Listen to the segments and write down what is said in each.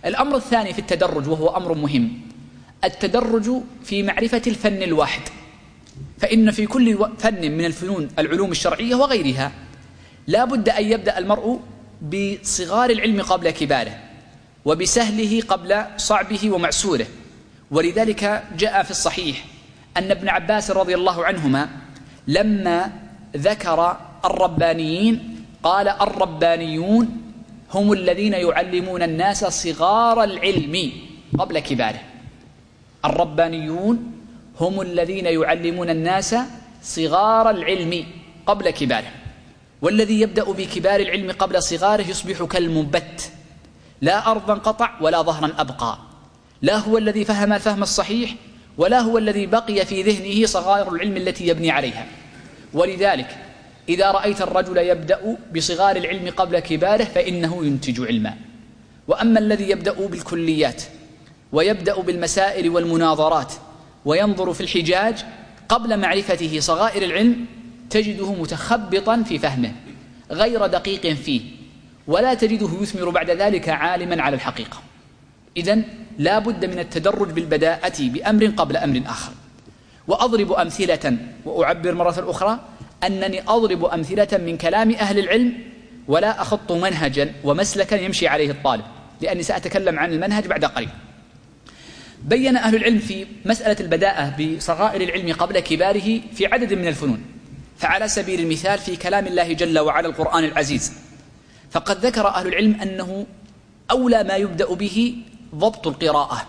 الأمر الثاني في التدرج، وهو أمر مهم، التدرج في معرفة الفن الواحد. فإن في كل فن من الفنون العلوم الشرعية وغيرها لا بد أن يبدأ المرء بصغار العلم قبل كباره، وبسهله قبل صعبه ومعسوره. ولذلك جاء في الصحيح أن ابن عباس رضي الله عنهما لما ذكر الربانيين قال: الربانيون هم الذين يعلمون الناس صغار العلم قبل كباره. الربانيون هم الذين يعلمون الناس صغار العلم قبل كباره. والذي يبدأ بكبار العلم قبل صغاره يصبح كالمنبت، لا أرضا قطع ولا ظهرا أبقى، لا هو الذي فهم الفهم الصحيح ولا هو الذي بقي في ذهنه صغائر العلم التي يبني عليها. ولذلك إذا رأيت الرجل يبدأ بصغار العلم قبل كباره فإنه ينتج علما. وأما الذي يبدأ بالكليات ويبدأ بالمسائل والمناظرات وينظر في الحجاج قبل معرفته صغائر العلم تجده متخبطا في فهمه غير دقيق فيه، ولا تجده يثمر بعد ذلك عالما على الحقيقة. إذن لا بد من التدرج بالبداءة بأمر قبل أمر آخر. وأضرب أمثلة وأعبر مرة أخرى أنني أضرب أمثلة من كلام أهل العلم ولا أخط منهجا ومسلكا يمشي عليه الطالب، لأني سأتكلم عن المنهج بعد قليل. بين أهل العلم في مسألة البداءة بصغائر العلم قبل كباره في عدد من الفنون. فعلى سبيل المثال في كلام الله جل وعلا القرآن العزيز، فقد ذكر أهل العلم أنه أولى ما يبدأ به ضبط القراءة.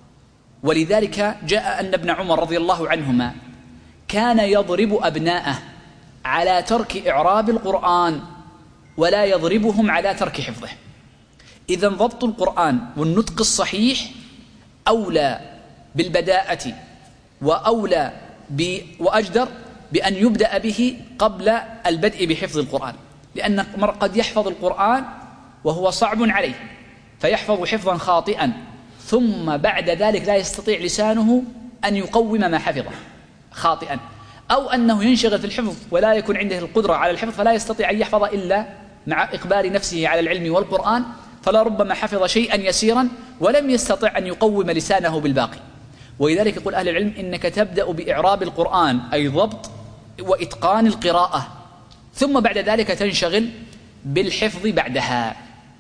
ولذلك جاء أن ابن عمر رضي الله عنهما كان يضرب أبناءه على ترك إعراب القرآن ولا يضربهم على ترك حفظه. إذن ضبط القرآن والنطق الصحيح أولى بالبداءة وأولى وأجدر بأن يبدأ به قبل البدء بحفظ القرآن، لأن قد يحفظ القرآن وهو صعب عليه فيحفظ حفظا خاطئا، ثم بعد ذلك لا يستطيع لسانه أن يقوم ما حفظه خاطئا، أو أنه ينشغل في الحفظ ولا يكون عنده القدرة على الحفظ فلا يستطيع أن يحفظ إلا مع إقبال نفسه على العلم والقرآن، فلا ربما حفظ شيئا يسيرا ولم يستطع أن يقوم لسانه بالباقي. ولذلك يقول أهل العلم إنك تبدأ بإعراب القرآن أي ضبط وإتقان القراءة، ثم بعد ذلك تنشغل بالحفظ بعدها.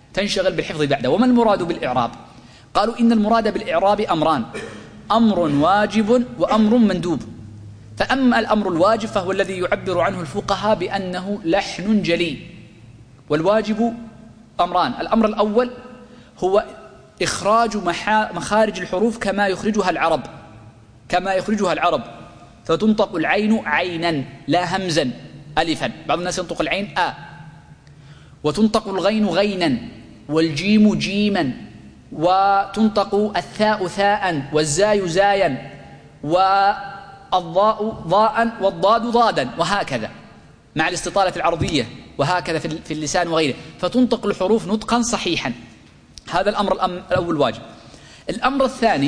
وما المراد بالإعراب؟ قالوا إن المراد بالإعراب أمران: أمر واجب وأمر مندوب. فأما الأمر الواجب فهو الذي يعبر عنه الفقهاء بأنه لحن جلي. والواجب أمران: الأمر الأول هو إخراج مخارج الحروف كما يخرجها العرب، فتنطق العين عينا لا همزا ألفا، بعض الناس ينطق العين وتنطق الغين غينا والجيم جيما، وتنطق الثاء ثاء والزاي زايا والضاء ضاء والضاد ضادا، وهكذا مع الاستطالة العرضية، وهكذا في اللسان وغيره، فتنطق الحروف نطقا صحيحا. هذا الأمر الأول واجب. الأمر الثاني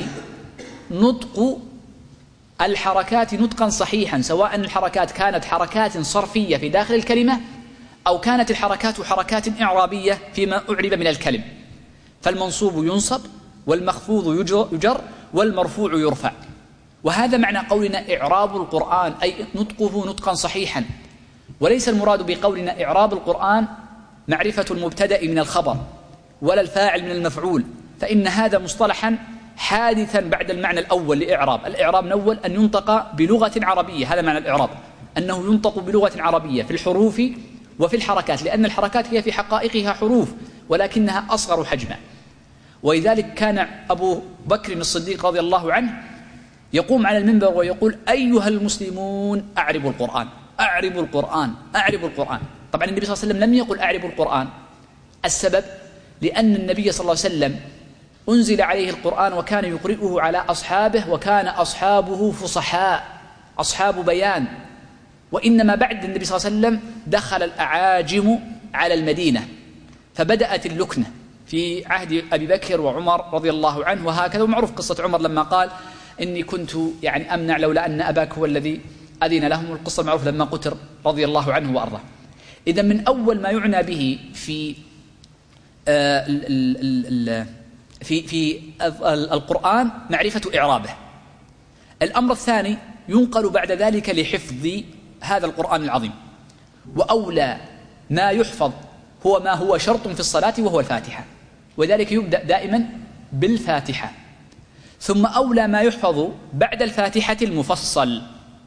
نطق الحركات نطقا صحيحا، سواء الحركات كانت حركات صرفية في داخل الكلمة أو كانت الحركات حركات إعرابية فيما أعرب من الكلم. فالمنصوب ينصب والمخفوض يجر والمرفوع يرفع. وهذا معنى قولنا إعراب القرآن، أي نطقه نطقا صحيحا. وليس المراد بقولنا إعراب القرآن معرفة المبتدأ من الخبر ولا الفاعل من المفعول، فإن هذا مصطلحا حادثا بعد المعنى الأول لإعراب. الإعراب من أول أن ينطق بلغة عربية، هذا معنى الإعراب، أنه ينطق بلغة عربية في الحروف وفي الحركات، لأن الحركات هي في حقائقها حروف ولكنها أصغر حجما. ولذلك كان أبو بكر الصديق رضي الله عنه يقوم على المنبر ويقول: أيها المسلمون أعربوا القرآن، أعربوا القرآن، أعربوا القرآن. طبعا النبي صلى الله عليه وسلم لم يقل أعربوا القرآن. السبب لأن النبي صلى الله عليه وسلم أنزل عليه القرآن وكان يقرئه على أصحابه، وكان أصحابه فصحاء أصحاب بيان. وإنما بعد النبي صلى الله عليه وسلم دخل الأعاجم على المدينة، فبدأت اللكنة في عهد أبي بكر وعمر رضي الله عنه وهكذا. ومعروف قصة عمر لما قال: إني كنت أمنع لولا أن أباك هو الذي أذن لهم، والقصة معروف لما قتل رضي الله عنه وأرضاه. إذا من أول ما يعنى به في القرآن معرفة إعرابه. الأمر الثاني ينقل بعد ذلك لحفظ هذا القرآن العظيم، وأولى ما يحفظ هو ما هو شرط في الصلاة وهو الفاتحة، وذلك يبدأ دائما بالفاتحة، ثم أولى ما يحفظ بعد الفاتحة المفصل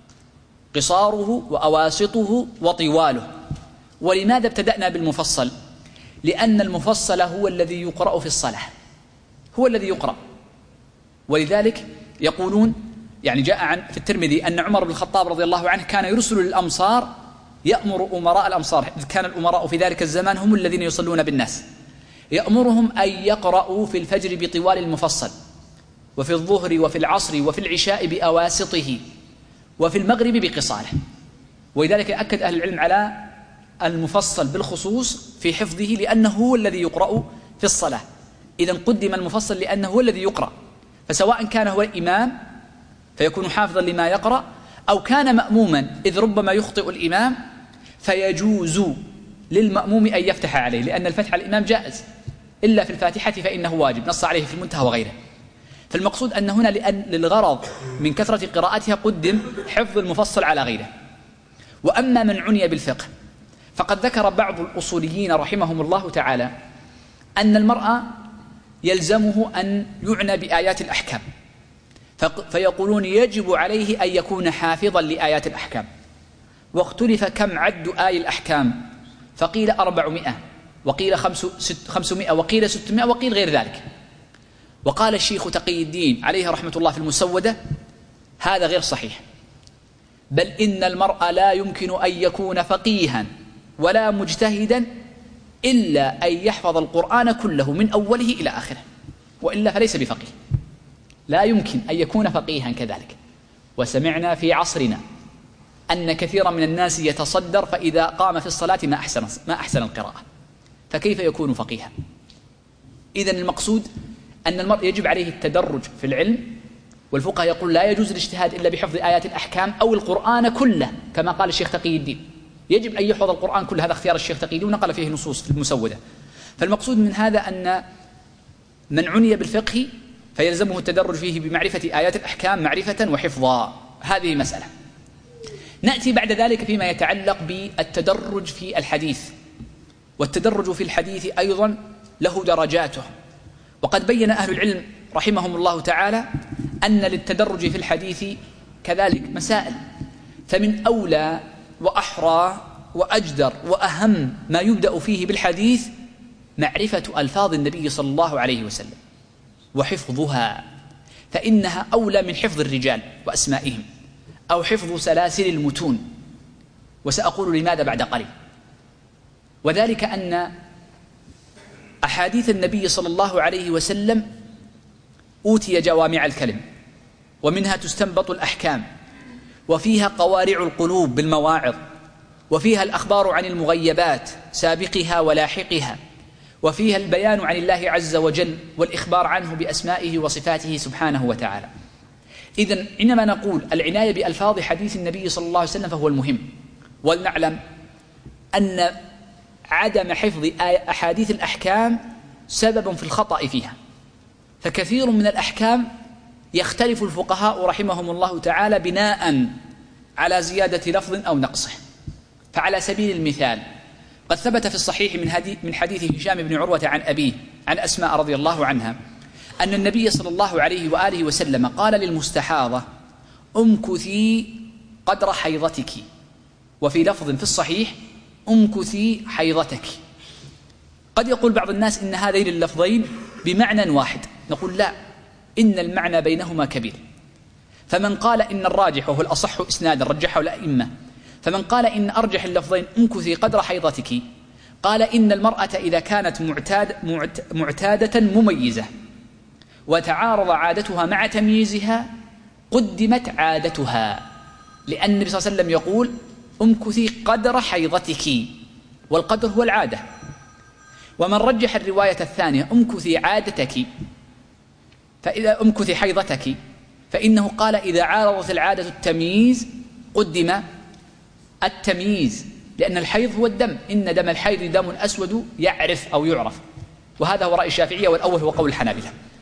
قصاره وأواسطه وطواله. ولماذا ابتدأنا بالمفصل؟ لأن المفصل هو الذي يقرأ في الصلاة، هو الذي يقرأ. ولذلك يقولون يعني جاء في الترمذي أن عمر بن الخطاب رضي الله عنه كان يرسل للأمصار يأمر أمراء الأمصار، إذ كان الأمراء في ذلك الزمان هم الذين يصلون بالناس، يأمرهم أن يقرأوا في الفجر بطوال المفصل، وفي الظهر وفي العصر وفي العشاء بأواسطه، وفي المغرب بقصاره. ولذلك أكد أهل العلم على المفصل بالخصوص في حفظه، لأنه هو الذي يقرأ في الصلاة. إذن قدم المفصل لأنه هو الذي يقرأ، فسواء كان هو الإمام فيكون حافظا لما يقرأ، أو كان مأموما إذ ربما يخطئ الإمام فيجوز للمأموم أن يفتح عليه، لأن الفتح على الإمام جائز إلا في الفاتحة فإنه واجب، نص عليه في المنتهى وغيره. فالمقصود أن هنا للغرض من كثرة قراءتها قدم حفظ المفصل على غيره. وأما من عني بالفقه فقد ذكر بعض الأصوليين رحمهم الله تعالى أن المرء يلزمه أن يعنى بآيات الأحكام، فيقولون يجب عليه أن يكون حافظا لآيات الأحكام. واختلف كم عد آي الأحكام، فقيل 400 وقيل 500 وقيل 600 وقيل غير ذلك. وقال الشيخ تقي الدين عليه رحمة الله في المسودة: هذا غير صحيح، بل إن المرء لا يمكن أن يكون فقيها ولا مجتهدا إلا أن يحفظ القرآن كله من أوله إلى آخره، وإلا فليس بفقيه. لا يمكن أن يكون فقيها كذلك. وسمعنا في عصرنا أن كثيرا من الناس يتصدر فإذا قام في الصلاة ما أحسن القراءة، فكيف يكون فقيها؟ إذن المقصود أن المرء يجب عليه التدرج في العلم، والفقهاء يقول لا يجوز الاجتهاد إلا بحفظ آيات الأحكام أو القرآن كله، كما قال الشيخ تقي الدين، يجب أن يحفظ القرآن كله. هذا اختيار الشيخ تقي الدين ونقل فيه نصوص في المسودة. فالمقصود من هذا أن من عني بالفقه فيلزمه التدرج فيه بمعرفة آيات الأحكام معرفة وحفظا. هذه مسألة. نأتي بعد ذلك فيما يتعلق بالتدرج في الحديث. والتدرج في الحديث أيضا له درجاته، وقد بين أهل العلم رحمهم الله تعالى أن للتدرج في الحديث كذلك مسائل. فمن أولى وأحرى وأجدر وأهم ما يبدأ فيه بالحديث معرفة ألفاظ النبي صلى الله عليه وسلم وحفظها، فإنها أولى من حفظ الرجال وأسمائهم أو حفظ سلاسل المتون، وسأقول لماذا بعد قليل. وذلك أن أحاديث النبي صلى الله عليه وسلم أوتي جوامع الكلم، ومنها تستنبط الأحكام، وفيها قوارع القلوب بالمواعظ، وفيها الأخبار عن المغيبات سابقها ولاحقها، وفيها البيان عن الله عز وجل والإخبار عنه بأسمائه وصفاته سبحانه وتعالى. إذن عندما نقول العناية بألفاظ حديث النبي صلى الله عليه وسلم فهو المهم. ولنعلم أن عدم حفظ أحاديث الأحكام سبب في الخطأ فيها، فكثير من الأحكام يختلف الفقهاء رحمهم الله تعالى بناء على زيادة لفظ أو نقصه. فعلى سبيل المثال قد ثبت في الصحيح من حديث هشام بن عروة عن أبيه عن أسماء رضي الله عنها أن النبي صلى الله عليه وآله وسلم قال للمستحاضة: امكثي قدر حيضتك، وفي لفظ في الصحيح: امكثي حيضتك. قد يقول بعض الناس إن هذين اللفظين بمعنى واحد، نقول لا، إن المعنى بينهما كبير. فمن قال إن الراجح وهو الأصح إسنادا رجحه الأئمة، فمن قال إن أرجح اللفظين امكثي قدر حيضتك، قال إن المرأة إذا كانت معتادة مميزة وتعارض عادتها مع تمييزها قدمت عادتها، لأن النبي صلى الله عليه وسلم يقول: امكثي قدر حيضتك، والقدر هو العادة. ومن رجح الرواية الثانية امكثي عادتك، فإذا امكثي حيضتك، فإنه قال إذا عارضت العادة التمييز قدم التمييز، لأن الحيض هو الدم، إن دم الحيض دم أسود يعرف أو يعرف. وهذا هو رأي الشافعية، والأول هو قول الحنابلة.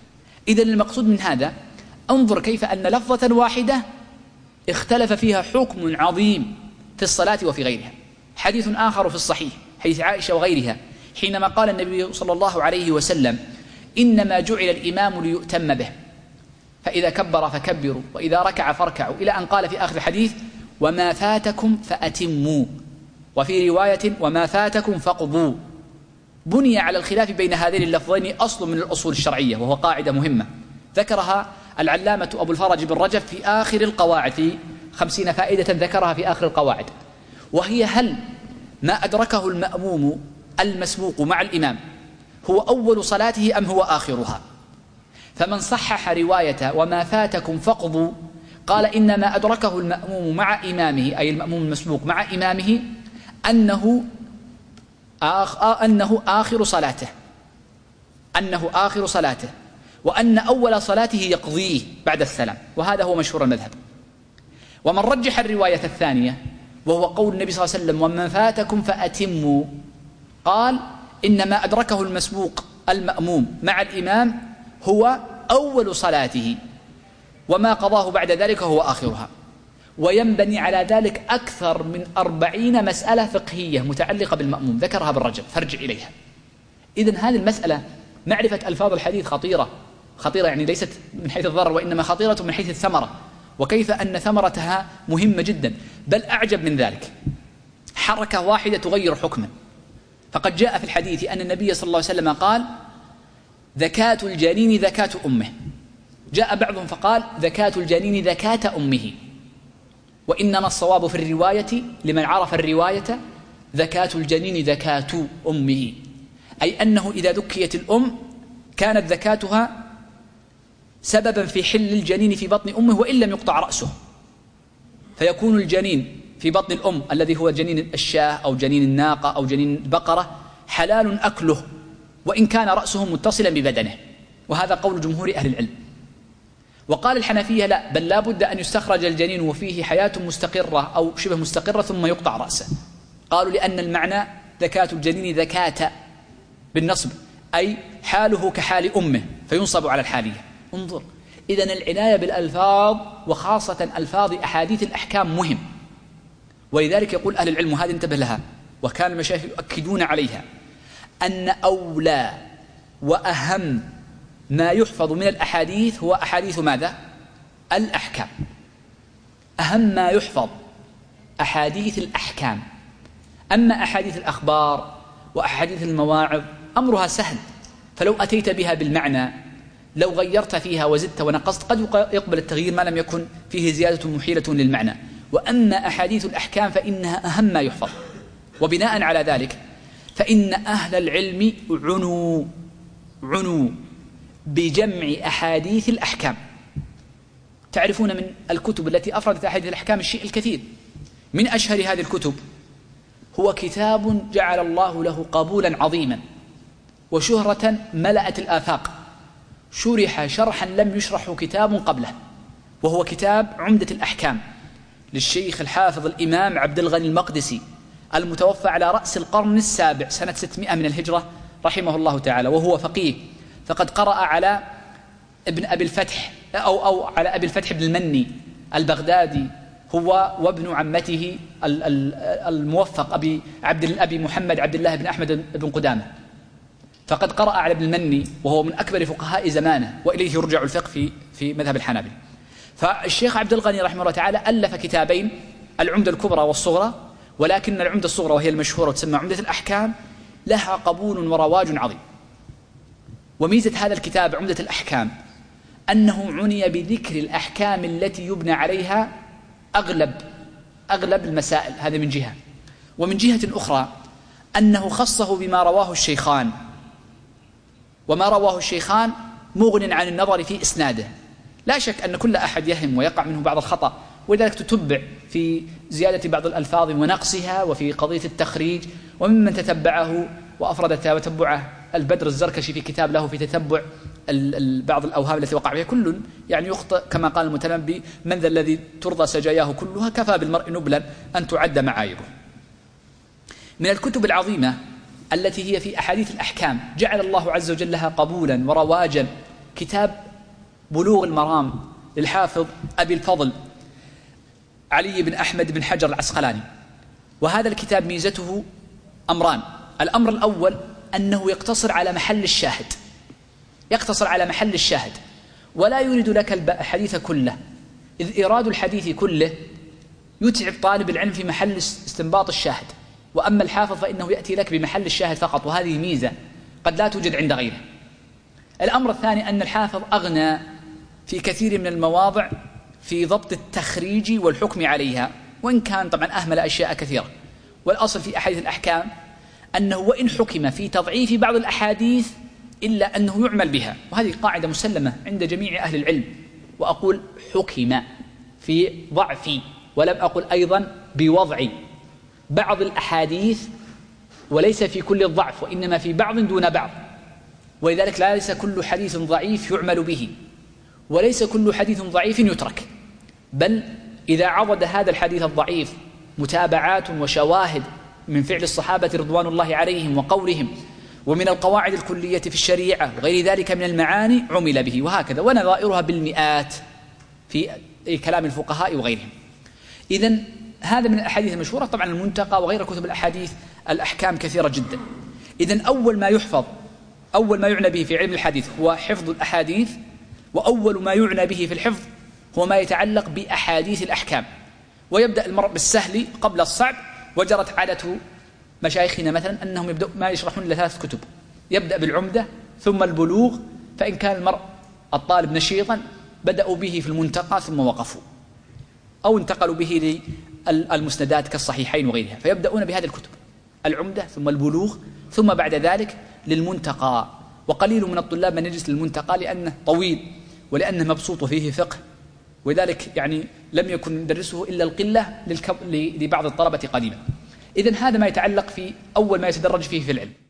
إذن المقصود من هذا انظر كيف أن لفظة واحدة اختلف فيها حكم عظيم في الصلاة وفي غيرها. حديث آخر في الصحيح حديث عائشة وغيرها حينما قال النبي صلى الله عليه وسلم: إنما جعل الإمام ليؤتم به، فإذا كبر فكبروا وإذا ركع فاركعوا، إلى أن قال في آخر الحديث: وما فاتكم فأتموا، وفي رواية: وما فاتكم فاقضوا. بني على الخلاف بين هذين اللفظين أصل من الأصول الشرعية، وهو قاعدة مهمة ذكرها العلامة أبو الفرج بن رجب في آخر القواعد، في 50 فائدة ذكرها في آخر القواعد، وهي: هل ما أدركه المأموم المسبوق مع الإمام هو أول صلاته أم هو آخرها؟ فمن صحح رواية وما فاتكم فاقضوا قال إنما أدركه المأموم مع إمامه، أي المأموم المسبوق مع إمامه، أنه آخر صلاته، وأن أول صلاته يقضيه بعد السلام، وهذا هو مشهور المذهب. ومن رجح الرواية الثانية وهو قول النبي صلى الله عليه وسلم: ومن فاتكم فأتموا، قال إنما أدركه المسبوق المأموم مع الإمام هو أول صلاته، وما قضاه بعد ذلك هو آخرها. وينبني على ذلك أكثر من 40 مسألة فقهية متعلقة بالمأموم ذكرها ابن رجب، فارجع إليها. إذن هذه المسألة، معرفة ألفاظ الحديث خطيرة يعني ليست من حيث الضرر، وإنما خطيرة من حيث الثمرة، وكيف أن ثمرتها مهمة جدا. بل أعجب من ذلك، حركة واحدة تغير حكما. فقد جاء في الحديث أن النبي صلى الله عليه وسلم قال: زكاة الجنين زكاة أمه. جاء بعضهم فقال: زكاة الجنين زكاة أمه. وإنما الصواب في الرواية لمن عرف الرواية: زكاة الجنين زكاة أمه، أي أنه إذا ذكيت الأم كانت زكاتها سببا في حل الجنين في بطن أمه وإن لم يقطع رأسه، فيكون الجنين في بطن الأم الذي هو جنين الشاة أو جنين الناقة أو جنين البقرة حلال أكله وإن كان رأسه متصلا ببدنه، وهذا قول جمهور أهل العلم. وقال الحنفية: لا، بل لا بد أن يستخرج الجنين وفيه حياة مستقرة أو شبه مستقرة ثم يقطع رأسه. قالوا لأن المعنى زكاة الجنين زكاة بالنصب، أي حاله كحال أمه فينصب على الحالية. انظر، إذن العناية بالألفاظ وخاصة ألفاظ أحاديث الأحكام مهم. ولذلك يقول أهل العلم، وهذه انتبه لها وكان المشايخ يؤكدون عليها، أن أولى وأهم ما يحفظ من الأحاديث هو أحاديث ماذا؟ الأحكام. أهم ما يحفظ أحاديث الأحكام. أما أحاديث الأخبار وأحاديث المواعظ أمرها سهل، فلو أتيت بها بالمعنى، لو غيرت فيها وزدت ونقصت قد يقبل التغيير ما لم يكن فيه زيادة محيلة للمعنى. وأما أحاديث الأحكام فإنها أهم ما يحفظ. وبناء على ذلك فإن أهل العلم عنوا بجمع أحاديث الأحكام. تعرفون من الكتب التي أفردت أحاديث الأحكام الشيء الكثير. من أشهر هذه الكتب هو كتاب جعل الله له قبولا عظيما وشهرة ملأت الآفاق، شرح شرحا لم يشرح كتاب قبله، وهو كتاب عمدة الأحكام للشيخ الحافظ الإمام عبد الغني المقدسي، المتوفى على رأس القرن السابع سنة 600 من الهجرة رحمه الله تعالى، وهو فقيه. فقد قرأ على ابن أبي الفتح أو على أبي الفتح بن المني البغدادي، هو وابن عمته الموفق أبي محمد عبد الله بن أحمد بن قدامة. فقد قرأ على ابن المني وهو من أكبر فقهاء زمانه، وإليه يرجع الفقه في مذهب الحنابلة. فالشيخ عبد الغني رحمه الله تعالى ألف كتابين: العمدة الكبرى والصغرى، ولكن العمدة الصغرى وهي المشهورة وتسمى عمدة الأحكام لها قبول ورواج عظيم. وميزة هذا الكتاب عمدة الأحكام أنه عني بذكر الأحكام التي يبنى عليها أغلب المسائل، هذا من جهة. ومن جهة أخرى أنه خصه بما رواه الشيخان، وما رواه الشيخان مغن عن النظر في إسناده. لا شك أن كل أحد يهم ويقع منه بعض الخطأ، ولذلك تتبع في زيادة بعض الألفاظ ونقصها، وفي قضية التخريج. وممن تتبعه وأفرد تتبعه البدر الزركشي في كتاب له في تتبع بعض الأوهام التي وقع فيها. كل يعني يخطئ، كما قال المتنبي: من ذا الذي ترضى سجاياه كلها، كفى بالمرء نبلا أن تعد معايبه. من الكتب العظيمة التي هي في أحاديث الأحكام جعل الله عز وجل لها قبولا ورواجا كتاب بلوغ المرام للحافظ أبي الفضل علي بن أحمد بن حجر العسقلاني. وهذا الكتاب ميزته أمران: الأمر الأول أنه يقتصر على محل الشاهد، يقتصر على محل الشاهد ولا يريد لك الحديث كله، إذ إيراد الحديث كله يتعب طالب العلم في محل استنباط الشاهد، وأما الحافظ فإنه يأتي لك بمحل الشاهد فقط، وهذه ميزة قد لا توجد عند غيره. الأمر الثاني أن الحافظ أغنى في كثير من المواضع في ضبط التخريج والحكم عليها، وإن كان طبعا أهمل أشياء كثيرة. والأصل في أحاديث الأحكام أنه وإن حكم في تضعيف بعض الأحاديث إلا أنه يعمل بها، وهذه قاعدة مسلمة عند جميع أهل العلم. وأقول حكم في ضعف، ولم أقل أيضا بوضع بعض الأحاديث، وليس في كل الضعف، وإنما في بعض دون بعض. ولذلك ليس كل حديث ضعيف يعمل به، وليس كل حديث ضعيف يترك، بل إذا عضد هذا الحديث الضعيف متابعات وشواهد من فعل الصحابة رضوان الله عليهم وقولهم، ومن القواعد الكلية في الشريعة وغير ذلك من المعاني، عمل به، وهكذا، ونظائرها بالمئات في كلام الفقهاء وغيرهم. إذن هذا من الأحاديث المشهورة. طبعا المنتقى وغير كتب الأحاديث الأحكام كثيرة جدا. إذن أول ما يحفظ، أول ما يعنى به في علم الحديث هو حفظ الأحاديث، وأول ما يعنى به في الحفظ هو ما يتعلق بأحاديث الأحكام، ويبدأ المرء بالسهل قبل الصعب. وجرت عادة مشايخنا مثلا أنهم يبدأ ما يشرحون إلا 3 كتب، يبدأ بالعمدة ثم البلوغ، فإن كان المرء الطالب نشيطا بدأوا به في المنتقى ثم وقفوا، أو انتقلوا به للمسندات كالصحيحين وغيرها، فيبدأون بهذه الكتب: العمدة ثم البلوغ ثم بعد ذلك للمنتقى. وقليل من الطلاب من يجلس للمنتقى لأنه طويل ولأنه مبسوط فيه فقه، ولذلك يعني لم يكن يدرسه إلا القلة لبعض الطلبة قديما. إذن هذا ما يتعلق في أول ما يتدرج فيه في العلم.